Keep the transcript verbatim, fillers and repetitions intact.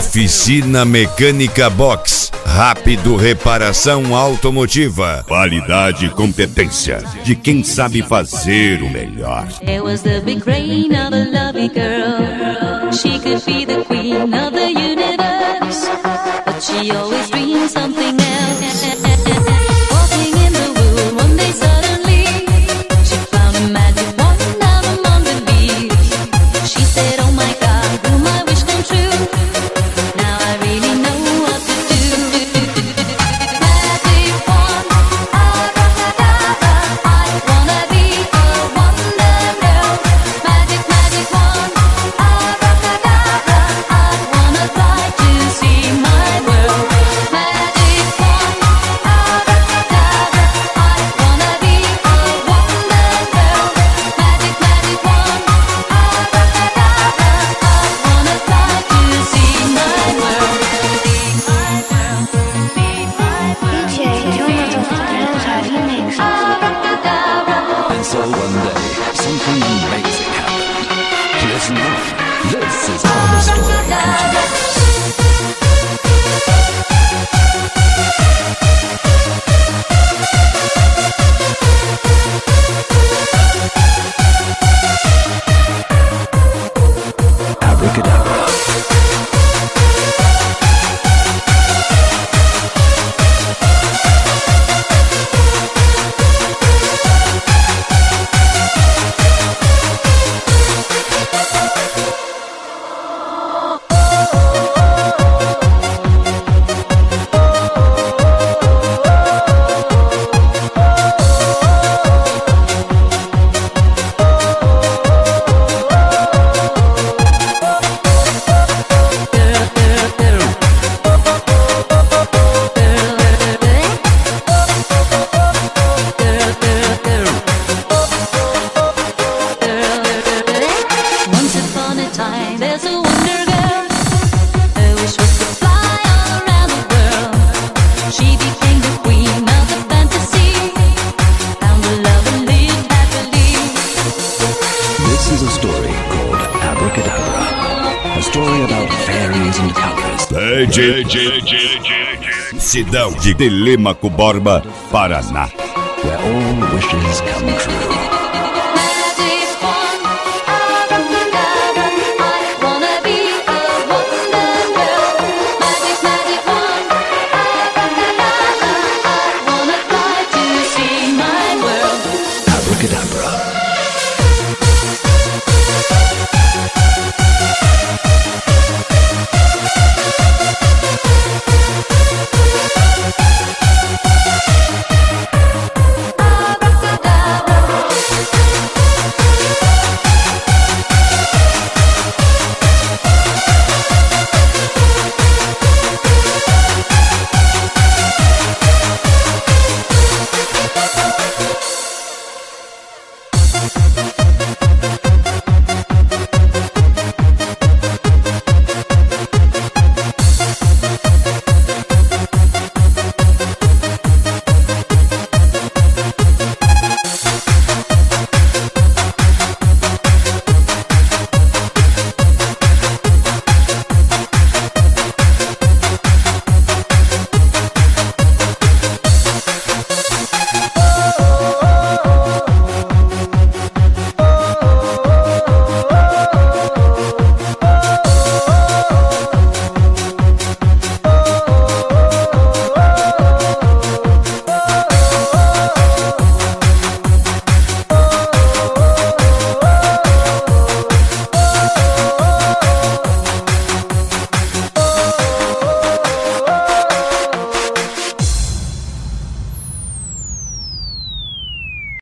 Oficina Mecânica Box. Rápido Reparação Automotiva. Qualidade e competência de quem sabe fazer o melhor. There was the big brain of a lovely girl. She could be the queen of the universe, but she always dreamed something else. Walking in the womb one day suddenly, she found a magic wand out among the leaves. She said, oh my God, will my wish come true? Now I really know what to do. Magic wand, abracadabra, I wanna be a wonder girl. Magic, magic wand, abracadabra, I wanna fly to see my world. Magic wand, abracadabra, I wanna be a wonder girl. Magic, magic wand, abracadabra, I wanna fly to see my world. See my world, see my world. D J Jonathan Rosa Remix. And so one day, something amazing happened. Listen up. This is how the story continues. Abracadabra. Once upon a time, there's a wonder girl. Her wish was to fly all around the world. She became the queen of the fantasy. Found the love and lived happily. This is a story called Abracadabra. A story about fairies and colors. Cidade de Telêmaco Borba, Paraná. Where all wishes come true.